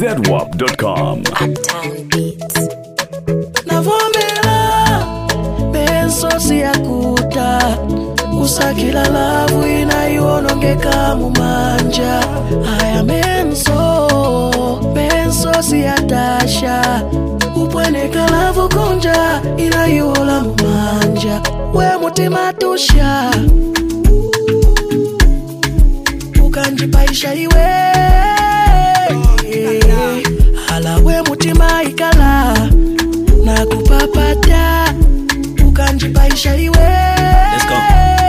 ZWAP.com. Uptown Beats. Navomela benso siyakuta usakila lavu inayonongeka mumanja aya benso siyatasha upweneka lavu kunja inayola mumanja we mutima tusha ukanjipaisha iwe hala we mutima ikala na kupapata ukanjipaisha iwe. Let's go.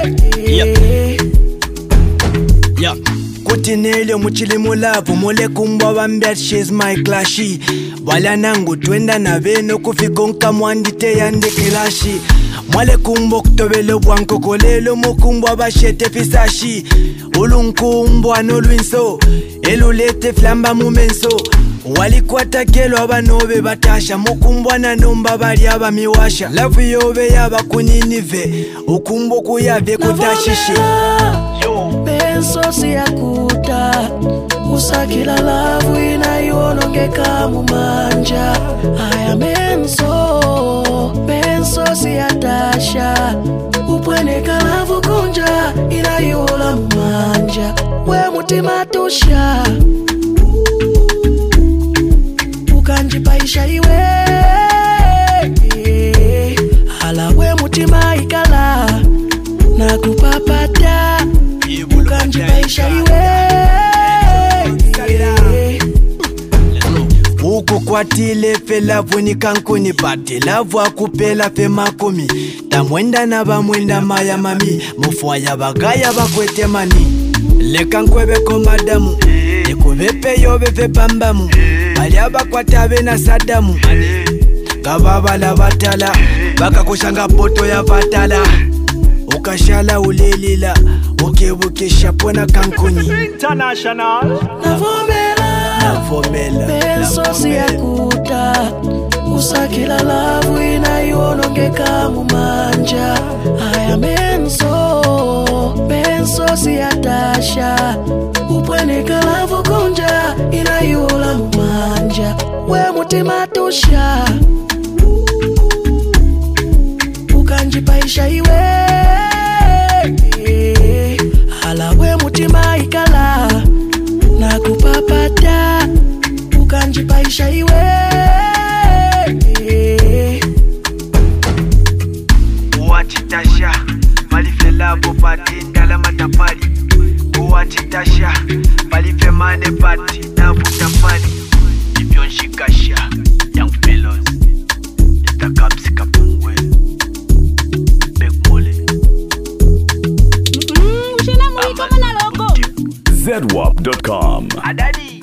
Yeah. Kutinele muchili mulavu mule kumbwa wambia she's my clashy wala nangu twenda na veno kufika mwandite yande kilashi mwale kumbo kutobelo bwanko kolelo mukumbwa bashete pisashi ulunkumbwa nolwinso elulete flamba mumenso walikwata kelo abanobe batasha mukumbwa na nomba bali abamiwasha lavu yobe yaba kuninive ukumbo kuyavye kutashishi benso siyakuta usakila lavu inayonongeka mumanja aya benso siyatasha upweneka lavu kunja inayola mumanja we mutima tusha ukanjipaisha iwe hala we mutima ikala na kupapata ukanjipaisha iwe uko kwatile fe lavu ni kankuni bati lavu akupela fe makomi tamwenda na bamwenda maya mami mufwaya bagaya bakwete mani leka nkwebeko madamu nikubepe yobe fe pambamu bali abakwata be na sadamu kababala batala bakakushanga poto ya batala ukashala ulelila ukebukisha pona kankuni International. Navomela benso siyakuta usakila lavu inayonongeka mumanja aya benso siyatasha upweneka lavu kunja inayola mumanja we mutima tusha ukanjipaisha iwe hala we mutima ikala na kupapata ukanjipaisha iwe uwachitasha malife labo pati ndala matapali uwachitasha malife mane pati nafu tapali ipyo nshikasha young fellows itakapsi kapungwe bekmole Ushina mwiko mana logo. ZWAP.com. adadi